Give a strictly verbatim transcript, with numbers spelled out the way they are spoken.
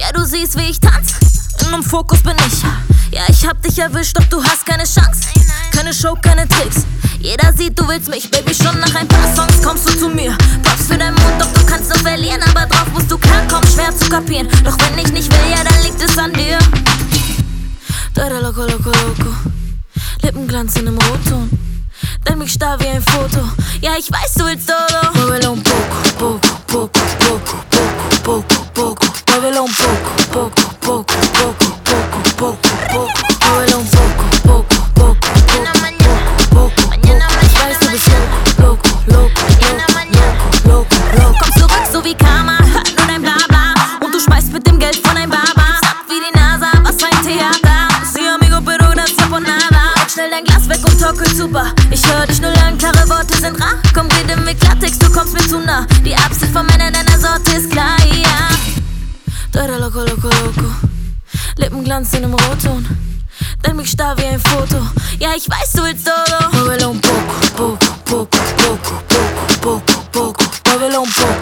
Ja, du siehst, wie ich tanz, und im Fokus bin ich. Ja, ich hab dich erwischt, doch du hast keine Chance. Keine Show, keine Tricks. Jeder sieht, du willst mich, Baby, schon nach ein paar Songs kommst du zu mir. Props für deinen Mund, doch du kannst nur verlieren. Aber drauf musst du klarkommen, schwer zu kapieren. Doch wenn ich nicht will, ja, dann liegt es an dir. Du eres loco, loco, loco. Lippenglanz in einem Rotton. Dein Blick starr wie ein Foto. Ja, ich weiß, du willst todo. Muévelo un poco, poco, poco, poco, poco, poco, poco. Muévelo un poco, poco, poco, poco, poco, poco, poco. Muévelo un poco, poco, poco, poco, poco. Ich weiß, du bist loco, loco, loco, loco, loco. Komm zurück, so wie Karma, hört nur dein Blabla. Und du schmeißt mit dem Geld von deinem Barber. Ab wie die NASA, was für ein Theater. Sí, amigo, pero gracias por nada. Halt schnell dein Glas weg und torkel super. Ich hör dich nur lang, klare Worte sind rar. Komm, rede mit Klartext, du kommst mir zu nah. Die Absicht von Männern deiner Sorte ist klar, ja. Du eres loco, loco, loco. Lippenglanz in einem Rotton. Dein Blick starr wie ein Foto. Ja, ich weiß, du willst todo. Muévelo un poco, poco, poco, poco, poco, poco, poco. Muévelo un poco,